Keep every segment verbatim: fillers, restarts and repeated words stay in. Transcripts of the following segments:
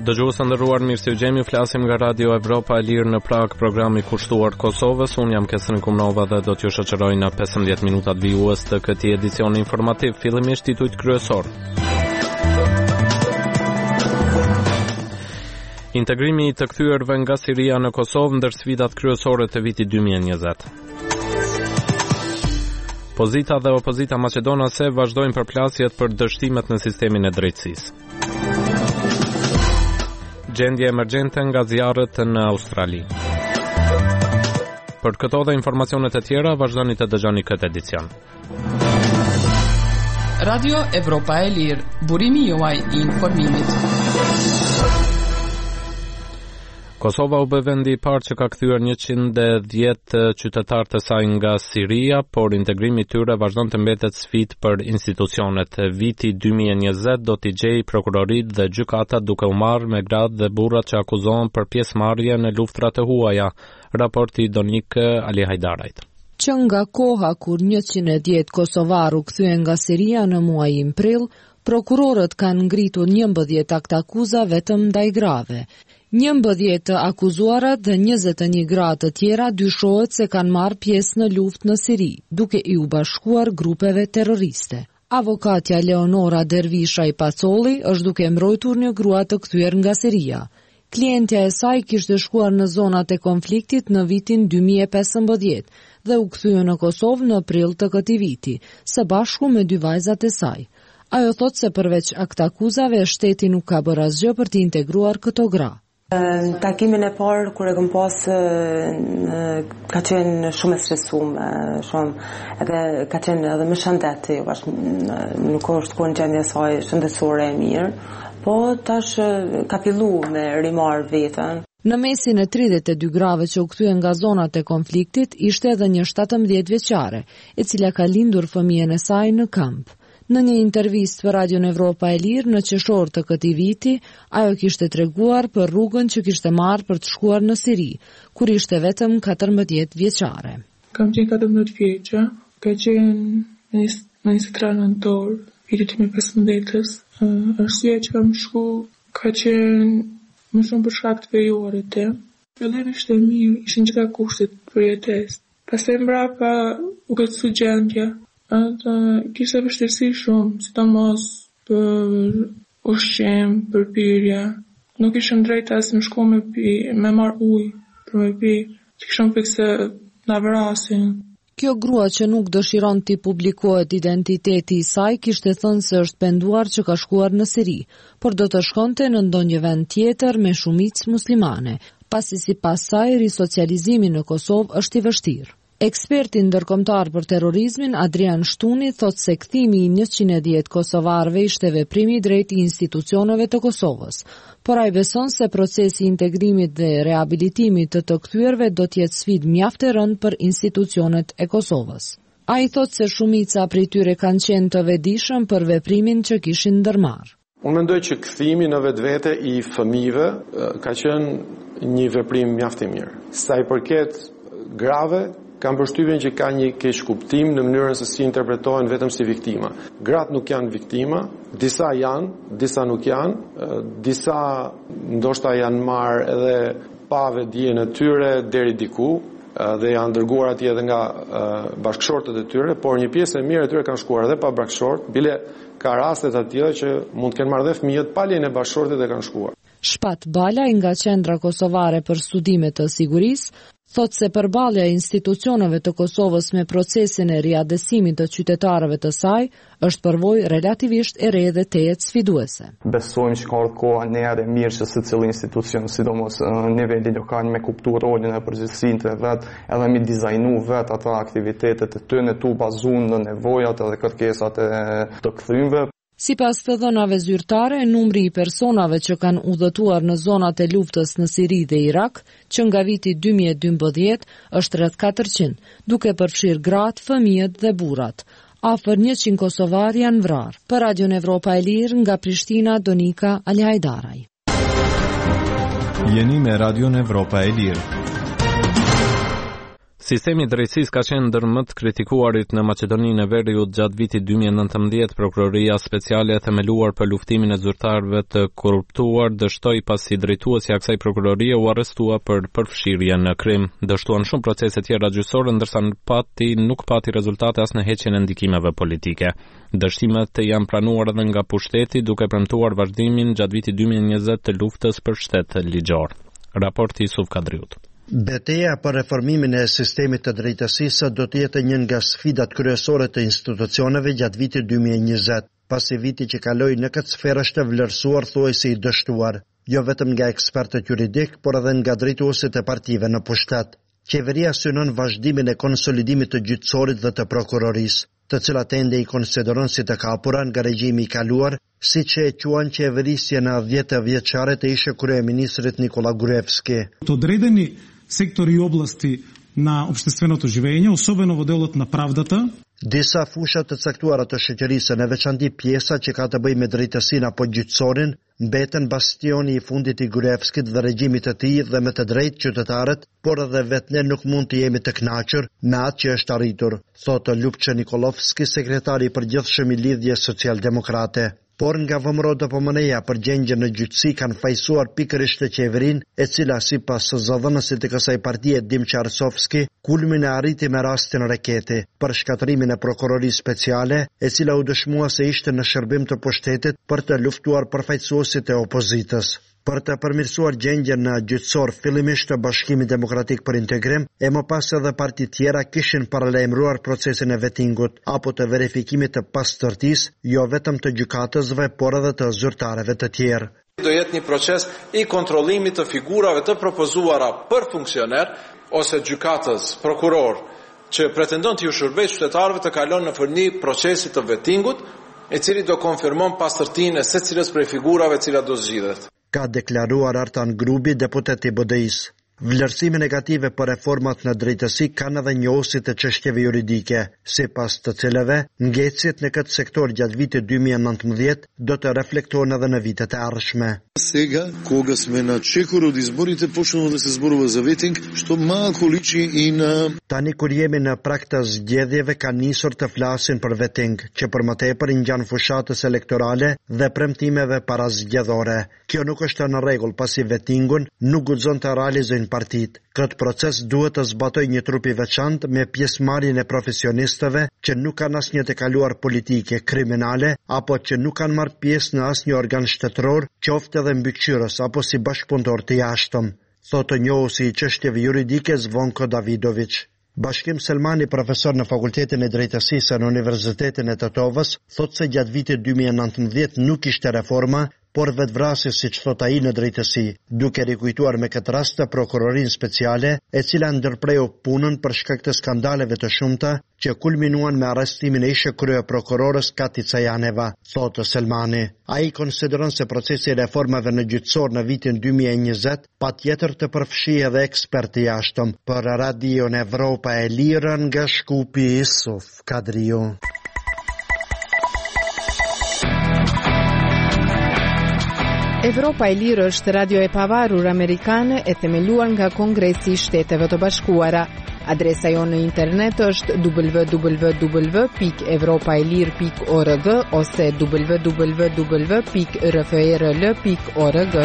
Dëgjues të nderuar, mirë se u gjemi, flasim nga Radio Evropa e Lirë në Prag, programi kushtuar Kosovës. Unë jam Kesën Kumnova dhe do t'ju shoqëroj në pesëmbëdhjetë minutat vijues të këtij edicioni informativ. Fillimisht titujt kryesor. Integrimi i të kthyerve nga Siria në Kosovë ndër sfidat kryesore të vitit dy mijë e njëzet. Pozita dhe opozita maqedonase vazhdojnë përplasjet për dështimet në sistemin e drejtësisë. Gjendje emergjente nga zjarret në Australi. Për këto dhe informacionet e tjera, vazhdoni të dëgjoni këtë edicion. Radio Evropa e Lirë, burimi juaj i informimit. Kosova u bë vendi i parë që ka kthyer njëqind e dhjetë qytetarë të saj nga Siria, por integrimi i tyre vazhdon të mbetet sfidë për institucionet. Viti dy mijë e njëzet do t'i gjejë prokurorit dhe gjykata duke u marrë me gratë dhe burrat që akuzohen për pjesëmarrje në luftra të huaja, raporti Donik Ali Hajdarajt. Që nga koha kur njëqind e dhjetë kosovar u kthyen nga Siria në muajin prill, prokurorët kanë ngritur njëmbëdhjetë akt akuza vetëm ndaj grave. njëmbëdhjetë të akuzuarat dhe njëzet e një gra të tjera dyshohet se kanë marrë pjesë në luftë në Siri, duke i u bashkuar grupeve terroriste. Avokatja Leonora Dervisha i Pacolli është duke mbrojtur një grua të kthyer nga Siria. Klientja e saj kishte shkuar në zonat e konfliktit në vitin dy mijë e pesëmbëdhjetë dhe u kthye në Kosovë në prill të këtij viti, së bashku me dy vajzat e saj. Ajo thot se përveç aktakuzave, shteti nuk ka bërë asgjë për të integruar këto gra. Në takimin e parë, kur e këm pas, ka qenë shumë e stresuar, shumë, edhe ka qenë edhe më shëndet, nuk është ku në gjendje saj shëndetësore e mirë, po tash ka fillu me rimarr veten. Në mesin e tridhjetë e dy grave që u kthyen nga zonat e konfliktit, ishte edhe një shtatëmbëdhjetë vjeçare, e cila ka lindur fëmijën e saj në kamp. Në një intervistë për Radio Evropa e Lirë në qershor të këtij viti, ajo kishte treguar për rrugën që kishte marrë për të shkuar në Siri, kur ishte vetëm katërmbëdhjetë vjeçare. Kam qenë katërmbëdhjetë vjeçë, ka qenë në njëzet e tre nëntor, vitit dy mijë e pesëmbëdhjetës. Arsyeja që kam shku ka qenë më shumë për shkak të vejorit. Fillimi ishte mirë, ishin gjitha kushtet për jetesë. Pastaj mbrapa u kërcyu gjendja. Atë kishte vështirësi shumë, sidomos për ushqim, për pirje. Nuk ishëm drejtë as më shku me pi, me marr ujë për me pi, që kishëm fikse na vrasin. Kjo grua që nuk dëshiron t'i publikohet identiteti i saj kishte thënë se është penduar që ka shkuar në Siri, por do të shkonte në ndonjë vend tjetër me shumicë muslimane, pasi sipas saj risocializimi në Kosovë është i vështirë. Eksperti ndërkombëtar për terrorizmin Adrian Shtuni thot se kthimi i njëqind e dhjetë kosovarëve ishte veprimi drejt i institucioneve të Kosovës, por ai beson se procesi i integrimit dhe reabilitimit të të kthyer do të jetë sfidë mjaft e rëndë për institucionet e Kosovës. Ai thot se shumica prej tyre kanë qenë të vetëdijshëm për veprimin që kishin ndërmarrë. Unë mendoj që kthimi në vetvete i fëmijëve ka qenë një veprim mjaft i mirë. Sa i përket grave, kam përshtypjen që ka një keq kuptim në mënyrën se si interpretohen vetëm si viktima. Gratë nuk janë viktima, disa janë, disa nuk janë, disa ndoshta janë marrë edhe pa vetdijen e tyre deri diku dhe janë dërguar atje edhe nga bashkëshortët e tyre, por një pjesë e mirë e tyre kanë shkuar edhe pa bashkëshort, bile ka raste të tilla që mund të kenë marrë dhe fëmijët pa lejen e bashkëshortit dhe kanë shkuar. Shpat Bala nga Qendra Kosovare për Studime të Sigurisë thot se përballja e institucioneve të Kosovës me procesin e riadesimit të qytetarëve të saj është përvojë relativisht e re dhe tejet sfiduese. Besojmë që ka ardhur koha ne edhe mirë që secili institucion, sidomos në nivelin lokal, me kuptuar rolin e përgjegjësinë të vet, edhe me dizajnu vet ata aktivitetet e tyre tu bazuar në nevojat edhe kërkesat e të kthyemve. Sipas të dhënave zyrtare, numri i personave që kanë udhëtuar në zonat e luftës në Siri dhe Irak, që nga viti dy mijë e dymbëdhjetë është rreth katërqind, duke përfshirë gratë, fëmijët dhe burrat. Afër njëqind kosovar janë vrarë. Për Radio Evropa e Lirë nga Prishtina, Donika Ali Hajdaraj. Jeni me Radio Evropa e Lirë. Sistemi i drejtësisë ka qenë ndër më të kritikuarit në Maqedoninë e Veriut gjatë vitit dy mijë e nëntëmbëdhjetë. Prokuroria speciale e themeluar për luftimin e zyrtarëve të korruptuar dështoi pasi drejtuesja e kësaj prokurorie u arrestua për përfshirje në krim. Dështuan shumë procese tjera gjyqësore, ndërsa pati nuk pati rezultate as në heqjen e ndikimeve politike. Dështimet janë pranuar edhe nga pushteti, duke premtuar vazhdimin gjatë vitit dy mijë e njëzet të luftës për shtet ligjor. Raporti Yusuf Kadriut. Betejë për reformimin e sistemit të drejtësisë do të jetë një nga sfidat kryesore të institucioneve gjatë vitit dy mijë e njëzet, pasi viti që kaloi në këtë sferë është vlerësuar thuajse i dështuar, jo vetëm nga ekspertët juridik, por edhe nga drejtuesit e partive në pushtet. Qeveria synon vazhdimin e konsolidimit të gjyqësorit dhe të prokurorisë, të cilat ende i konsideron si të kapura nga regjimi i kaluar, siç e quan qeverisja në dhjetë vjeçare të ishe kryeministrit Nikola Gruevski. Odredeni sektori i oblasti na общественото живење, особено во делот на правдата. Disa fusha të caktuara të shoqërisë, në veçanti pjesa që ka të bëjë me drejtësinë apo gjyqësorin, mbeten bastioni i fundit i Gruevskit dhe regjimit të tij dhe me të drejtë qytetarët, por edhe vetë ne nuk mund të jemi të kënaqur me atë që është arritur, thotë Ljupçe Nikolovski, sekretari i përgjithshëm i Lidhjes Social-Demokrate. Por nga vëmëro do pëmëneja për gjengje në gjyqësi kanë fajsuar pikërisht të qeverin, e cila si pas zëdhënësit të kësaj partije Dim Qarsovski, kulmin e arriti me rastin Reketi, për shkatrimin e prokurorisë speciale, e cila u dëshmua se ishte në shërbim të pushtetit për të luftuar përfaqësuesit e opozitës. Për të përmirësuar gjendjen në gjyqësor, fillimisht të Bashkimi Demokratik për Integrim, e më pas edhe parti tjera kishin paralajmëruar procesin e vettingut apo të verifikimit të pastërtisë, jo vetëm të gjykatësve, por edhe të zyrtarëve të tjerë. Do jetë një proces i kontrollimit të figurave të propozuara për funksioner ose gjykatës, prokuror, që pretendon të ju shërbejë qytetarëve të kalon në fërmi procesit të vettingut, i cili do konfirmon pastërtinë e secilës prej figurave të cilat do zgjidhet. Ka deklaruar Artan Grubi, deputeti B D I-s. Vlerësime negative për reformat në drejtësi kanë edhe njohësit të çështjeve juridike, sipas të cilave ngecjet në këtë sektor gjatë vitit dy mijë e nëntëmbëdhjetë do të reflektohen edhe në vitet e ardhshme. Сега, кога сме на чекор од изборите, почнува да се зборува за ветинг, што малку личи и на... Tani kur jemi në prag të zgjedhjeve kanë nisur të flasin për veting, që për më tepër i ngjan fushatës elektorale dhe premtimeve parazgjedhore. Kjo nuk është në rregull, pasi vetingun nuk guxon të realizojnë partitë. Këtë proces duhet të zbatoj një trup i veçantë me pjesëmarrjen e profesionistëve që nuk kanë asnjë të kaluar politike, kriminale, apo që nuk kanë marrë pjesë në asnjë organ shtetëror, qoftë edhe mbikëqyrës apo si bashkëpunëtor të jashtëm, thotë njohuesi i çështjeve juridike Zvonko Davidović. Bashkim Selmani, profesor në Fakultetin e Drejtësisë në Universitetin e Tetovës, thotë se gjatë vitit dy mijë e nëntëmbëdhjetë nuk ishte reforma, por vetvrasje siç thot ai në drejtësi, duke rikujtuar me këtë rast të prokurorinë speciale, e cila ndërpreu punën për shkak të skandaleve të shumta që kulminuan me arrestimin e ishe krye prokurorës Kati Cajaneva, thotë Selmani. Ai konsideron se procesi i reformave në gjyqësor në vitin dy mijë e njëzet patjetër të përfshijë edhe ekspertë jashtëm. Për Radion Evropa e Lirë nga Shkupi, Yusuf Kadriu. Evropa e Lirë është radio e pavarur amerikane e themeluar nga Kongresi i Shteteve të Bashkuara. Adresa jonë në internet është w w w pikë evropaelir pikë org ose w w w pikë r f r l pikë org.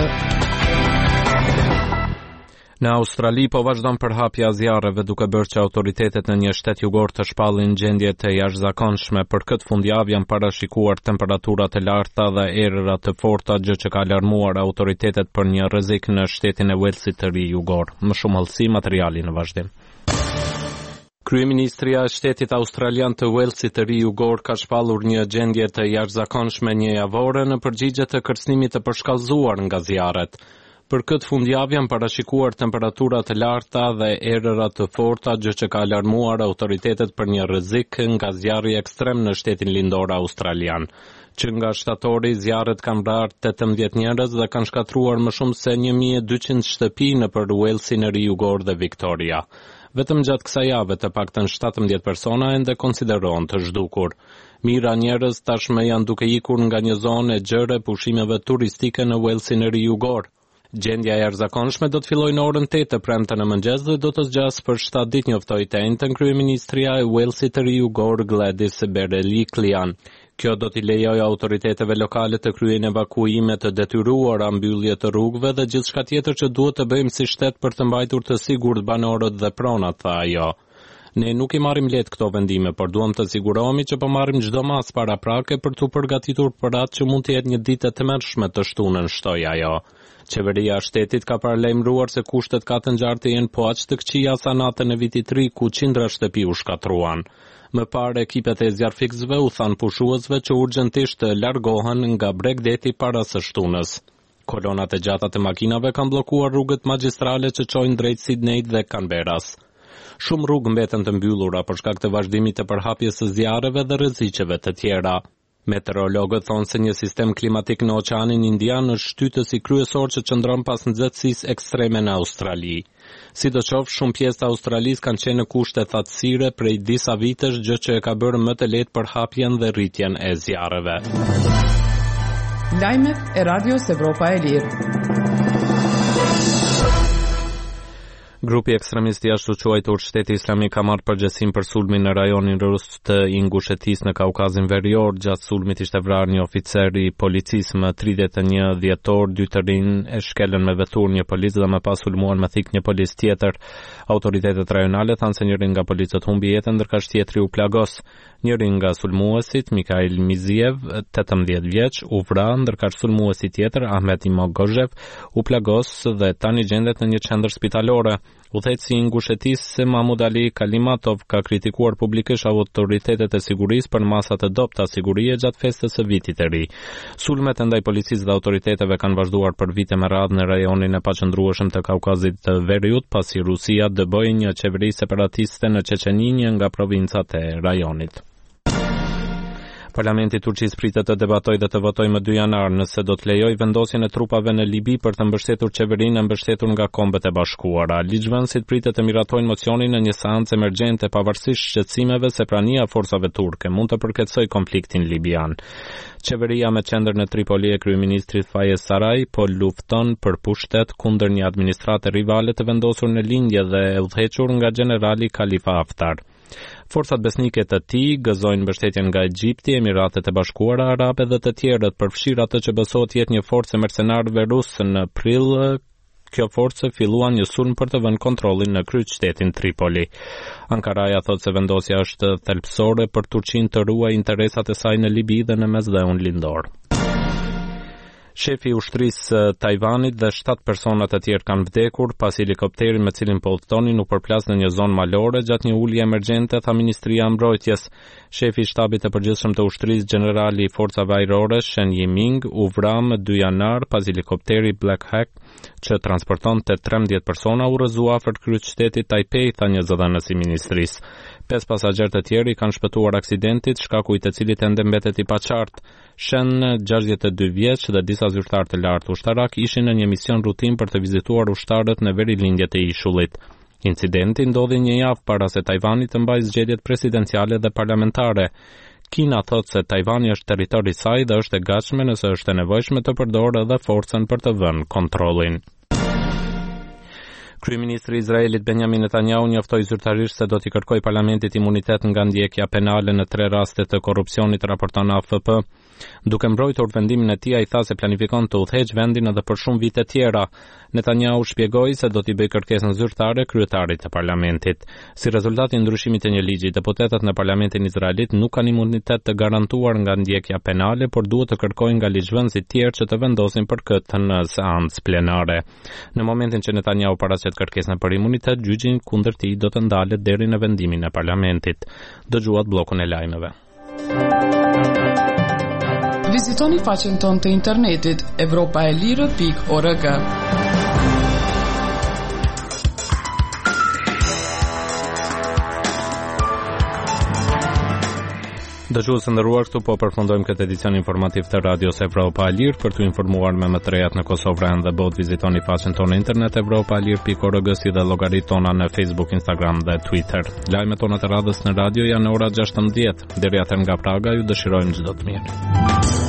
Në Australi po vazhdon përhapja e zjarreve, duke bërë që autoritetet në një shtet jugor të shpallin gjendje të jashtëzakonshme. Për këtë fundjavë janë parashikuar temperatura të larta dhe erëra të forta, gjë që ka alarmuar autoritetet për një rrezik në shtetin e Walesit të ri jugor. Më shumë hollësi materiali në vazhdim. Kryeministria e shtetit australian të Walesit të ri jugor ka shpallur një gjendje të jashtëzakonshme një javore në përgjigje të kërcënimit të përshkallëzuar nga zjarret. Për këtë fundjavë janë parashikuar temperatura të larta dhe erëra të forta, gjë që ka alarmuar autoritetet për një rrezik nga zjarri ekstrem në shtetin lindor australian. Që nga shtatori, zjarret kanë vrarë tetëmbëdhjetë njerëz dhe kanë shkatruar më shumë se një mijë e dyqind shtëpi nëpër Walesin e ri jugor dhe Victoria. Vetëm gjatë kësaj jave të paktën shtatëmbëdhjetë persona ende konsiderohen të zhdukur. Mira njerëz tashmë janë duke ikur nga një zonë e gjerë pushimeve turistike në Walesin e ri jugor. Gjendja e jashtëzakonshme do të fillojë në orën tetë të premte në mëngjes dhe do të zgjasë për shtatë ditë, njoftoi të njëjtën kryeministria e Walesit të ri Ugor Gladys Berejiklian. Kjo do t'i lejojë autoriteteve lokale të kryejnë evakuime të detyruara, mbyllje të rrugëve dhe gjithçka tjetër që duhet të bëjmë si shtet për të mbajtur të sigurt banorët dhe pronat, tha ajo. Ne nuk i marrim lehtë këto vendime, por duam të sigurohemi që po marrim çdo mas paraprake për t'u përgatitur për atë që mund të jetë një ditë e tmerrshme të shtunën, shtoi ajo. Qeveria e shtetit ka paralajmëruar se kushtet ka të ngjartë janë po aq të këqija sa natën e vitit të ri ku qindra shtëpi u shkatruan. Më parë ekipet e zjarrfiksëve u thanë pushuesve që urgjentisht të largohen nga Bregdeti para së shtunës. Kolonat e gjata të makinave kanë bllokuar rrugët magjistrale që çojnë drejt Sydneyt dhe Canberras. Shumë rrugë mbeten të mbyllura për shkak të vazhdimit të përhapjes së zjarreve dhe rreziqeve të tjera. Meteorologët thonë se një sistem klimatik në Oqeanin Indian është shtytësi kryesor që qëndron pas nxehtësisë ekstreme në Australi. Sidoqoftë, shumë pjesë të Australisë kanë qenë në kushte thatësire prej disa vitesh, gjë që e ka bërë më të lehtë përhapjen dhe rritjen e zjarreve. Lajmet e Radios Evropa e Lirë. Grupi ekstremist i ashtu quajtur Shteti Islamik ka marrë përgjegjësinë për sulmin në rajonin rus të Ingushetisë në Kaukazin Verior. Gjatë sulmit ishte vrarë një oficer i policisë më tridhjetë e një dhjetor, dy të rinj e shkelën me vetur një polic dhe më pas sulmuan me thik një polic tjetër. Autoritetet rajonale thanë se njëri nga policët humbi jetën, ndërkaq tjetri u plagos. Njëri nga sulmuesit, Mikhail Miziev, tetëmbëdhjetë vjeç, u vra, ndërkaq sulmuesi tjetër, Ahmet Imogozhev, u plagos dhe tani gjendet në një qendër spitalore. Udhëheqësi i Ingushetisë Mahmud Ali Kalimatov ka kritikuar publikisht autoritetet e sigurisë për masat e dobta sigurie gjatë festës së vitit të ri. Sulmet ndaj policisë dhe autoriteteve kanë vazhduar për vite me radhë në rajonin e paqëndrueshëm të Kaukazit të Veriut, pasi Rusia dëboi një qeveri separatiste në Çeçeni, një nga provincat e rajonit. Parlamenti i Turqisë pritet të debatojë dhe të votojë më dy janar nëse do të lejojë vendosjen e trupave në Libi për të mbështetur qeverinë e mbështetur nga Kombet e Bashkuara. Ligjvënësit pritet të miratojnë mocionin në një seancë emergjente pavarësisht shqetësimeve se prania e forcave turke mund të përkeçojë konfliktin libian. Qeveria me qendër në Tripoli e kryeministrit Fayez Saraj po lufton për pushtet kundër një administrate rivale të vendosur në lindje dhe e udhëhequr nga generali Khalifa Haftar. Forcat besnike të tij gëzojnë mbështetjen nga Egjipti, Emiratet e Bashkuara Arabe dhe të tjerët, përfshirë atë që besohet jetë një forcë e mercenarëve rusë. Në prill, kjo forcë filluan një sulm për të vënë kontrollin në kryeqytetin Tripoli. Ankaraja thotë se vendosja është thelbësore për Turqinë të ruajë interesat e saj në Libi dhe në Mesdheun Lindor. Shefi i ushtrisë Tajvanit dhe shtatë persona të tjerë kanë vdekur pas helikopteri me cilin po udhtonin u përplas në një zonë malore gjatë një ulje emergjente, tha Ministria e Mbrojtjes. Shefi i shtabit të përgjithshëm të ushtrisë, generali i forcave ajrore Shen Yiming, u vra më dy janar pas helikopteri Black Hawk që transportonte trembëdhjetë persona u rrëzua afër kryeqytetit Taipei, tha një zëdhënës i ministrisë. Pesë pasagerë të tjerë kanë shpëtuar aksidentit, shkaku i të cilit ende mbetet i paqartë. Shen, gjashtëdhjetë e dy vjeç dhe disa zyrtarë të lartë ushtarak ishin në një mision rutin për të vizituar ushtarët në verilindjet e ishullit. Incidenti ndodhi një javë para se Tajvani të mbajë zgjedhjet presidenciale dhe parlamentare. Kina thotë se Tajvani është territori i saj dhe është e gatshme nëse është e nevojshme të përdorë edhe forcën për të vënë kontrollin. Kryeministri i Izraelit Benjamin Netanyahu njoftoi zyrtarisht se do t'i kërkojë parlamentit imunitet nga ndjekja penale në tre raste të korrupsionit, raporton A F P. Duke mbrojtur vendimin e tij, ai tha se planifikon të udhëheqë vendin edhe për shumë vite tjera. Netanyahu shpjegoi se do t'i bëjë kërkesën zyrtare kryetarit të parlamentit. Si rezultat i ndryshimit të një ligji, deputetët në parlamentin izraelit nuk kanë imunitet të garantuar nga ndjekja penale, por duhet të kërkojnë nga ligjvënësit tjerë që të vendosin për këtë në seancë plenare. Në momentin që Netanyahu paraqet kërkesën për imunitet, gjyqi kundër tij do të ndalet deri në vendimin e parlamentit. Dëgjuat bllokun e lajmeve. Vizitoni faqen tonë të internetit evropa e lirë pikë org. Dëgjues të nderuar, këtu po përfundojmë këtë edicion informativ të Radios Evropa e Lirë. Për t'u informuar me më të rejat në Kosovë dhe botë, vizitoni faqen tonë internet evropa e lirë pikë org si dhe llogaritë tona në Facebook, Instagram dhe Twitter. Lajmet tona të radhës në radio janë ora gjashtëmbëdhjetë. Deri atëherë nga Praga ju dëshirojmë çdo të mirë.